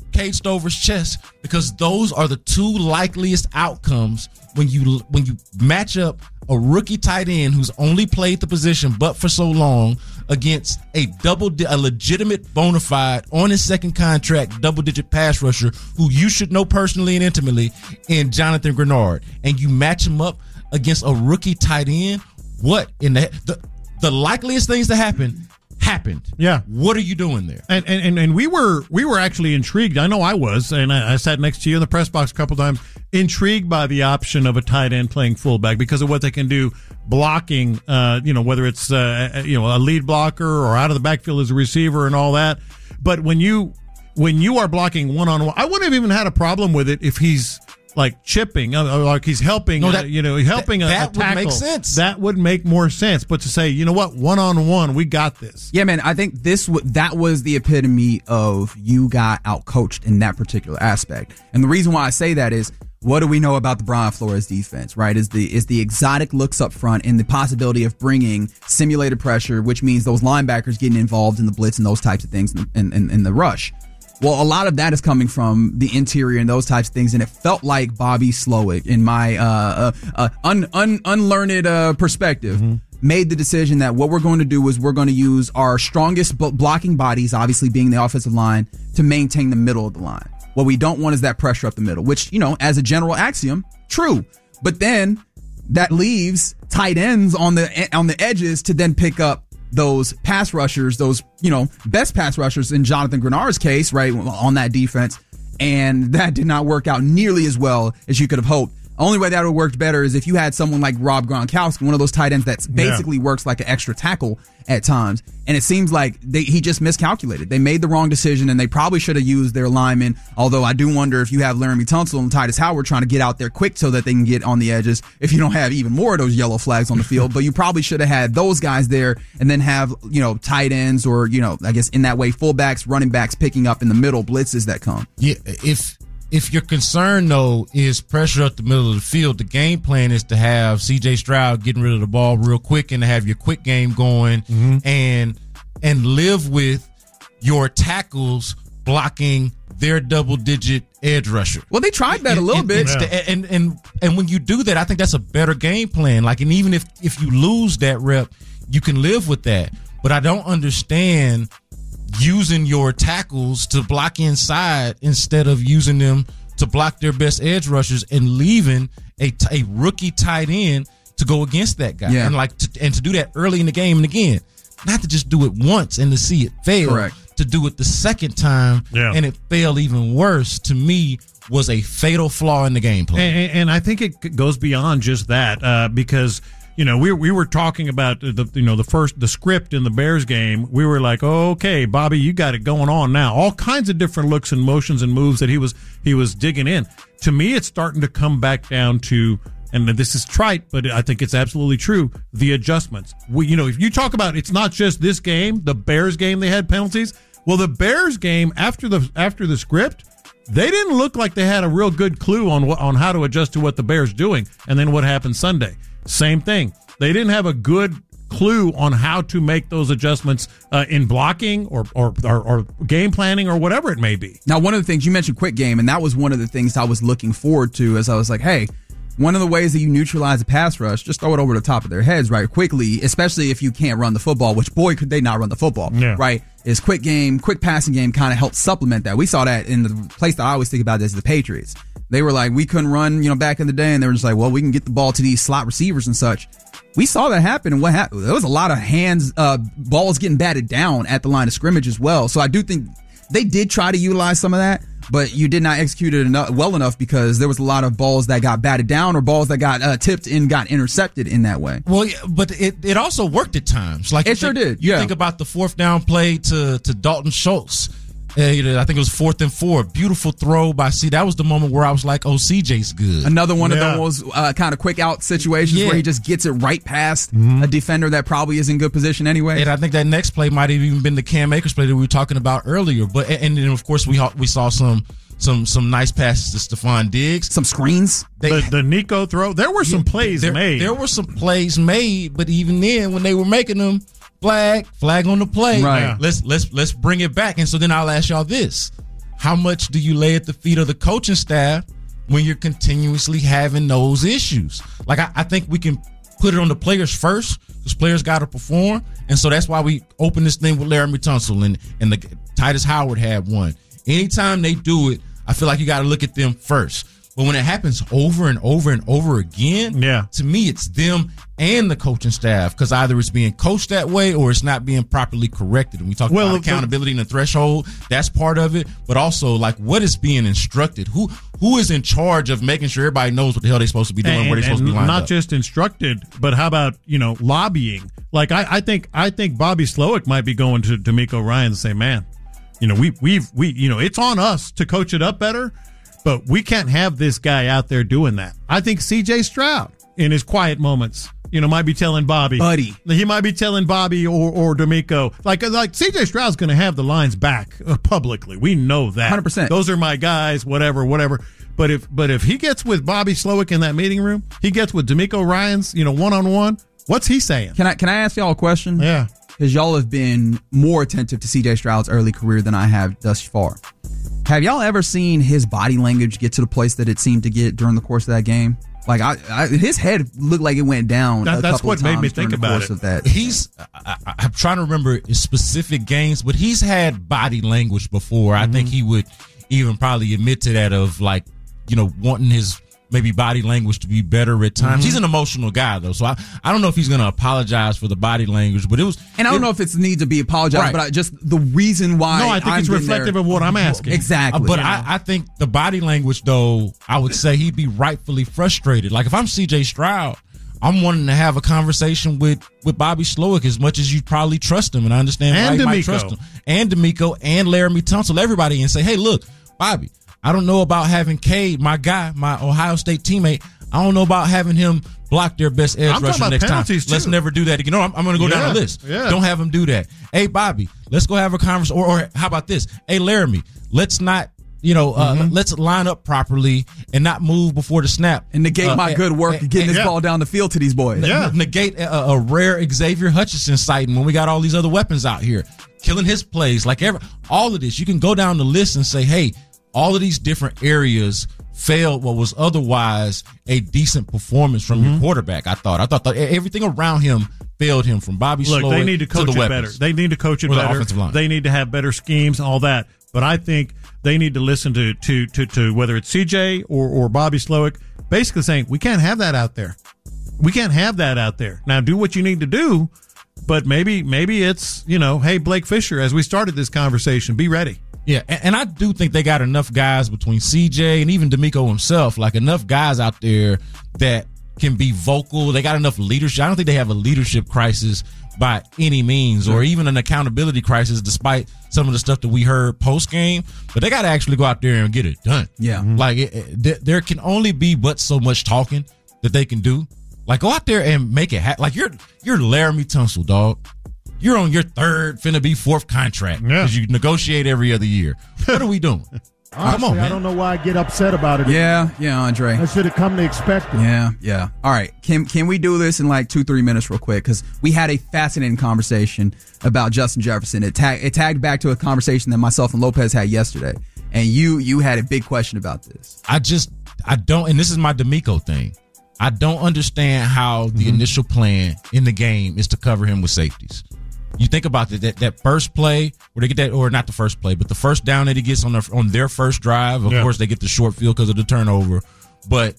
Cade Stover's chest, because those are the two likeliest outcomes when you when you match up a rookie tight end who's only played the position but for so long against a double a legitimate bona fide on his second contract double digit pass rusher who you should know personally and intimately in Jonathan Grenard, and you match him up against a rookie tight end. What in the the, the likeliest things to happen happened. Yeah. What are you doing there? And and, and we were we were actually intrigued. I know I was, and I, I sat next to you in the press box a couple times, intrigued by the option of a tight end playing fullback because of what they can do blocking, uh, you know, whether it's, uh, you know, a lead blocker or out of the backfield as a receiver and all that. But when you when you are blocking one-on-one, I wouldn't have even had a problem with it if he's like chipping, uh, like he's helping, no, that, uh, you know, helping that, a, that a tackle. would make sense. That would make more sense. But to say, you know what, one-on-one, we got this. Yeah, man, I think this w- that was the epitome of you got outcoached in that particular aspect. And the reason why I say that is, what do we know about the Brian Flores defense, right? Is the is the exotic looks up front and the possibility of bringing simulated pressure, which means those linebackers getting involved in the blitz and those types of things in, in, in, in the rush. Well, a lot of that is coming from the interior and those types of things, and it felt like Bobby Slowick, in my uh, uh, uh, un, un, unlearned uh, perspective, mm-hmm. made the decision that what we're going to do is we're going to use our strongest b- blocking bodies, obviously being the offensive line, to maintain the middle of the line. What we don't want is that pressure up the middle, which, you know, as a general axiom, true. But then that leaves tight ends on the on the edges to then pick up those pass rushers, those, you know, best pass rushers in Jonathan Grenard's case, right, on that defense. And that did not work out nearly as well as you could have hoped. Only way that would have worked better is if you had someone like Rob Gronkowski, one of those tight ends that basically yeah. works like an extra tackle at times. And it seems like they, he just miscalculated. They made the wrong decision, and they probably should have used their linemen. Although I do wonder if you have Laramie Tunsil and Titus Howard trying to get out there quick so that they can get on the edges, if you don't have even more of those yellow flags on the field. But you probably should have had those guys there and then have, you know, tight ends or, you know, I guess in that way, fullbacks, running backs picking up in the middle blitzes that come. Yeah, if... If your concern, though, is pressure up the middle of the field, the game plan is to have C J Stroud getting rid of the ball real quick and to have your quick game going mm-hmm. and and live with your tackles blocking their double-digit edge rusher. Well, they tried that a little and, bit. Yeah. And, and and when you do that, I think that's a better game plan. Like, and even if, if you lose that rep, you can live with that. But I don't understand using your tackles to block inside instead of using them to block their best edge rushers and leaving a, a rookie tight end to go against that guy. Yeah. And like to, and to do that early in the game. And again, not to just do it once and to see it fail. Correct. To do it the second time yeah. and it failed even worse, to me, was a fatal flaw in the game plan. And, and I think it goes beyond just that uh, because – you know, we we were talking about the you know the first the script in the Bears game. We were like, oh, okay, Bobby, you got it going on now. All kinds of different looks and motions and moves that he was he was digging in. To me, it's starting to come back down to, and this is trite, but I think it's absolutely true, the adjustments. We, you know, if you talk about it's not just this game, the Bears game, they had penalties. Well, the Bears game after the after the script, they didn't look like they had a real good clue on what on how to adjust to what the Bears doing. And then what happened Sunday? Same thing. They didn't have a good clue on how to make those adjustments uh, in blocking or, or, or, or game planning or whatever it may be. Now, one of the things you mentioned, quick game, and that was one of the things I was looking forward to as I was like, hey, one of the ways that you neutralize a pass rush, just throw it over the top of their heads right quickly, especially if you can't run the football, which, boy, could they not run the football, yeah. right? Is quick game, quick passing game kind of helps supplement that. We saw that in the place that I always think about is the Patriots. They were like, we couldn't run, you know, back in the day, and they were just like, well, we can get the ball to these slot receivers and such. We saw that happen, and what happened? There was a lot of hands, uh, balls getting batted down at the line of scrimmage as well. So I do think they did try to utilize some of that, but you did not execute it enough, well enough because there was a lot of balls that got batted down or balls that got uh, tipped and got intercepted in that way. Well, yeah, but it, it also worked at times. Like it sure think, did. You yeah. think about the fourth down play to to Dalton Schultz. Uh, you know, I think it was fourth and four. Beautiful throw by C. That was the moment where I was like, "Oh, C J's good." Another one yeah. of those uh, kind of quick out situations yeah. where he just gets it right past mm-hmm. a defender that probably is in good position anyway. And I think that next play might have even been the Cam Akers play that we were talking about earlier. But and then of course we we saw some some some nice passes to Stephon Diggs, some screens. They, the, the Nico throw. There were some plays there, made. There were some plays made, but even then, when they were making them, flag flag on the play. Right. Yeah. Let's let's let's bring it back. And so then I'll ask y'all this. how much do you lay at the feet of the coaching staff when you're continuously having those issues? Like, I, I think we can put it on the players first, because players got to perform. And so that's why we open this thing with Laramie Tunsil, and, and the Titus Howard had one. Anytime they do it, I feel like you got to look at them first. But when it happens over and over and over again, yeah. to me, it's them and the coaching staff, because either it's being coached that way or it's not being properly corrected. And we talk well, about accountability and the threshold. That's part of it. But also, like, what is being instructed? Who Who is in charge of making sure everybody knows what the hell they're supposed to be doing, and, where they're supposed to be lined not up? just instructed, but how about, you know, lobbying? Like, I, I think I think Bobby Slowick might be going to D'Amico Ryan and say, man, you know, we we've we you know, it's on us to coach it up better. But we can't have this guy out there doing that. I think C J Stroud, in his quiet moments, you know, might be telling Bobby. Buddy. He might be telling Bobby or, or D'Amico. Like, like C J Stroud's going to have the lines back uh, publicly. We know that. one hundred percent. Those are my guys, whatever, whatever. But if but if he gets with Bobby Slowick in that meeting room, he gets with D'Amico Ryans, you know, one-on-one, what's he saying? Can I can I ask y'all a question? Yeah. Because y'all have been more attentive to C J Stroud's early career than I have thus far. Have y'all ever seen his body language get to the place that it seemed to get during the course of that game? Like, I, I his head looked like it went down. That, a that's couple what of made times me think during the about course it. Of that. He's, I, I, I'm trying to remember specific games, but he's had body language before. Mm-hmm. I think he would even probably admit to that, of, like, you know, wanting his maybe body language to be better at times. Mm-hmm. He's an emotional guy, though, so I, I don't know if he's going to apologize for the body language, but it was. And I don't it, know if it's need to be apologized, right. but I, just the reason why. No, I think I'm it's reflective there, of what I'm asking. Exactly. But I, I think the body language, though, I would say he'd be rightfully frustrated. Like, if I'm C J Stroud, I'm wanting to have a conversation with, with Bobby Slowick as much as you probably trust him, and I understand and why you D'Amico. might trust him. And D'Amico and Laramie Tunsil, everybody, and say, hey, look, Bobby, I don't know about having Cade, my guy, my Ohio State teammate, I don't know about having him block their best edge I'm rusher next time. Too. Let's never do that again. No, I'm, I'm going to go yeah, down the list. Yeah. Don't have him do that. Hey, Bobby, let's go have a conversation. Or, or how about this? Hey, Laramie, let's not, you know, uh, mm-hmm. let's line up properly and not move before the snap. And negate uh, my uh, good work uh, getting uh, this yeah. ball down the field to these boys. Yeah. Negate a, a rare Xavier Hutchinson sighting when we got all these other weapons out here. Killing his plays. Like, every, all of this. You can go down the list and say, hey, all of these different areas failed what was otherwise a decent performance from mm-hmm. your quarterback. I thought. I thought that everything around him failed him, from Bobby Slowick to the Look, they need to coach to it weapons. better. They need to coach it or better. The they need to have better schemes, all that. But I think they need to listen to to to, to whether it's C J or, or Bobby Slowick, basically saying, we can't have that out there. We can't have that out there. Now, do what you need to do, but maybe maybe it's, you know, hey, Blake Fisher, as we started this conversation, be ready. Yeah, and, and I do think they got enough guys between C J and even D'Amico himself, like enough guys out there that can be vocal. They got enough leadership. I don't think they have a leadership crisis by any means, or even an accountability crisis, despite some of the stuff that we heard post game. But they got to actually go out there and get it done. Yeah, like it, it, there can only be but so much talking that they can do. Like, go out there and make it happen. Like, you're you're Laramie Tunsil, dog. You're on your third, finna be fourth contract because yeah. you negotiate every other year. What are we doing? Honestly, Come on, man. I don't know why I get upset about it. Yeah, yeah, Andre. I should have come to expect it. Yeah, yeah. All right, can can we do this in like two, three minutes real quick? Because we had a fascinating conversation about Justin Jefferson. It, tag, it tagged back to a conversation that myself and Lopez had yesterday, and you you had a big question about this. I just, I don't, and this is my D'Amico thing. I don't understand how the mm-hmm. initial plan in the game is to cover him with safeties. You think about that, that that first play where they get that, or not the first play, but the first down that he gets on their on their first drive. Of yeah. course, they get the short field because of the turnover. But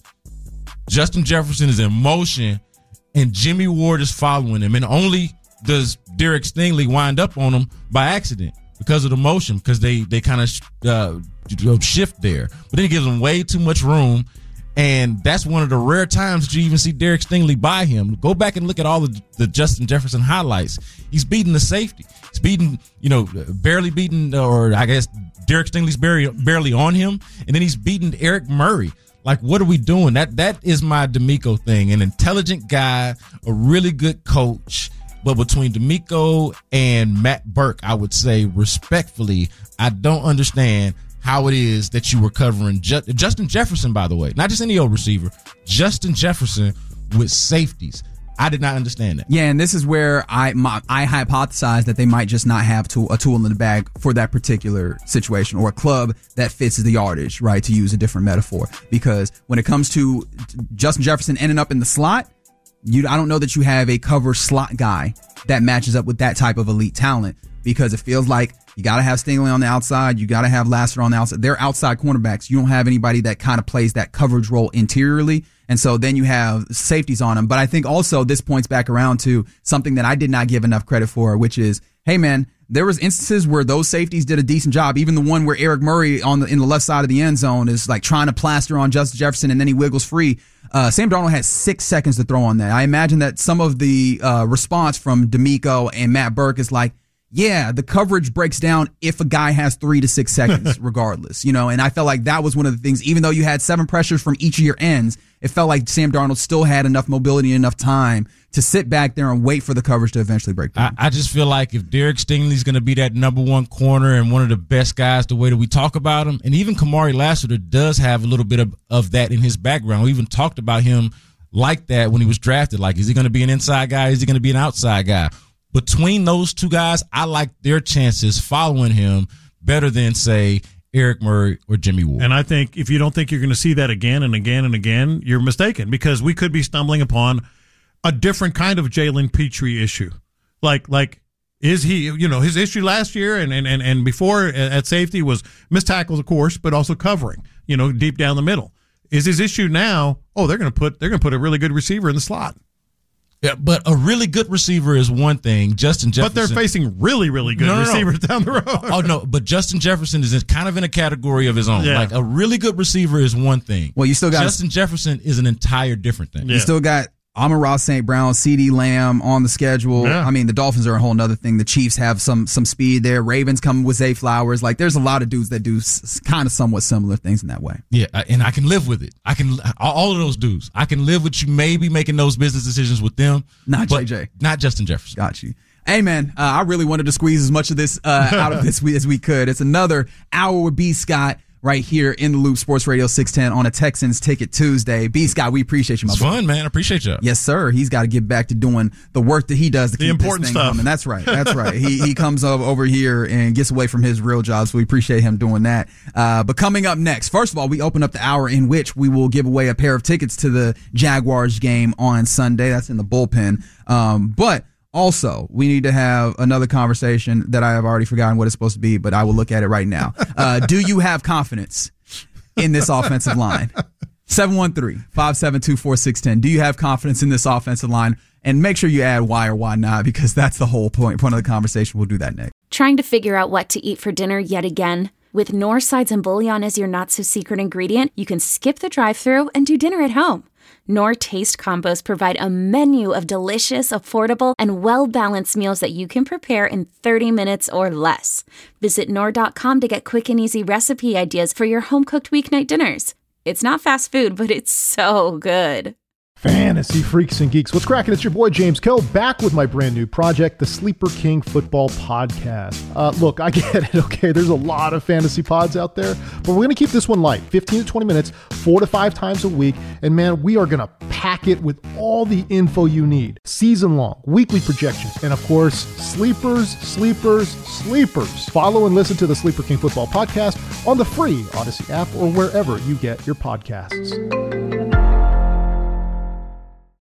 Justin Jefferson is in motion, and Jimmy Ward is following him, and only does Derek Stingley wind up on him by accident because of the motion, because they they kind of uh, shift there. But then he gives him way too much room. And that's one of the rare times that you even see Derek Stingley by him. Go back and look at all the, the Justin Jefferson highlights. He's beating the safety. He's beating, you know, barely beating, or I guess Derek Stingley's barely, barely on him. And then he's beating Eric Murray. Like, what are we doing? That That is my D'Amico thing. An intelligent guy, a really good coach. But between D'Amico and Matt Burke, I would say respectfully, I don't understand how it is that you were covering Ju- Justin Jefferson, by the way, not just any old receiver, Justin Jefferson with safeties. I did not understand that. Yeah, and this is where I my, I hypothesize that they might just not have tool, a tool in the bag for that particular situation, or a club that fits the yardage, right, to use a different metaphor. Because when it comes to Justin Jefferson ending up in the slot, you I don't know that you have a cover slot guy that matches up with that type of elite talent, because it feels like you got to have Stingley on the outside. You got to have Lassiter on the outside. They're outside cornerbacks. You don't have anybody that kind of plays that coverage role interiorly. And so then you have safeties on them. But I think also this points back around to something that I did not give enough credit for, which is, hey, man, there was instances where those safeties did a decent job. Even the one where Eric Murray on the in the left side of the end zone is like trying to plaster on Justin Jefferson and then he wiggles free. Uh, Sam Darnold had six seconds to throw on that. I imagine that some of the uh, response from D'Amico and Matt Burke is like, yeah, the coverage breaks down if a guy has three to six seconds regardless, you know, and I felt like that was one of the things, even though you had seven pressures from each of your ends, it felt like Sam Darnold still had enough mobility and enough time to sit back there and wait for the coverage to eventually break down. I, I just feel like if Derek Stingley's going to be that number one corner and one of the best guys the way that we talk about him, and even Kamari Lassiter does have a little bit of, of that in his background. We even talked about him like that when he was drafted. Like, is he going to be an inside guy? Is he going to be an outside guy? Between those two guys, I like their chances following him better than, say, Eric Murray or Jimmy Ward. And I think if you don't think you're going to see that again and again and again, you're mistaken, because we could be stumbling upon a different kind of Jalen Petrie issue. Like, like is he, you know, his issue last year and, and, and, and before at safety was missed tackles, of course, but also covering, you know, deep down the middle. Is his issue now, oh, they're going to put, they're going to put a really good receiver in the slot. Yeah, but a really good receiver is one thing. Justin Jefferson. But they're facing really, really good no, no, receivers no. down the road. Oh, no, but Justin Jefferson is kind of in a category of his own. Yeah. Like, a really good receiver is one thing. Well, you still got Justin Jefferson is an entire different thing. You Yeah. still got Amon-Ra Saint Brown, CeeDee Lamb on the schedule. Yeah. I mean, the Dolphins are a whole nother thing. The Chiefs have some some speed there. Ravens coming with Zay Flowers. Like, there's a lot of dudes that do s- kind of somewhat similar things in that way. Yeah, and I can live with it. I can all of those dudes. I can live with you maybe making those business decisions with them. Not J J. Not Justin Jefferson. Got you. Hey, man, uh, I really wanted to squeeze as much of this uh, out of this as we could. It's another hour with B. Scott right here in the Loop Sports Radio six ten on a Texans Ticket Tuesday. B. Scott, we appreciate you, my It's boy. fun, man. I appreciate you. Yes, sir. He's got to get back to doing the work that he does to The keep important this thing stuff. coming. That's right. That's right. He he comes over, over here and gets away from his real job, so we appreciate him doing that. Uh, but coming up next, first of all, we open up the hour in which we will give away a pair of tickets to the Jaguars game on Sunday. That's in the bullpen. Um, but also, we need to have another conversation that I have already forgotten what it's supposed to be, but I will look at it right now. Uh, do you have confidence in this offensive line? seven one three, five seven two, four six one zero. Do you have confidence in this offensive line? And make sure you add why or why not, because that's the whole point, point of the conversation. We'll do that next. Trying to figure out what to eat for dinner yet again? With Knorr sides and bouillon as your not-so-secret ingredient, you can skip the drive-thru and do dinner at home. Knorr Taste Combos provide a menu of delicious, affordable, and well-balanced meals that you can prepare in thirty minutes or less. Visit Knorr dot com to get quick and easy recipe ideas for your home-cooked weeknight dinners. It's not fast food, but it's so good. Fantasy freaks and geeks. What's cracking? It's your boy James Kell back with my brand new project, the Sleeper King Football Podcast. Uh, look, I get it, okay? There's a lot of fantasy pods out there, but we're going to keep this one light, fifteen to twenty minutes, four to five times a week. And man, we are going to pack it with all the info you need. Season long, weekly projections, and of course, sleepers, sleepers, sleepers. Follow and listen to the Sleeper King Football Podcast on the free Odyssey app or wherever you get your podcasts.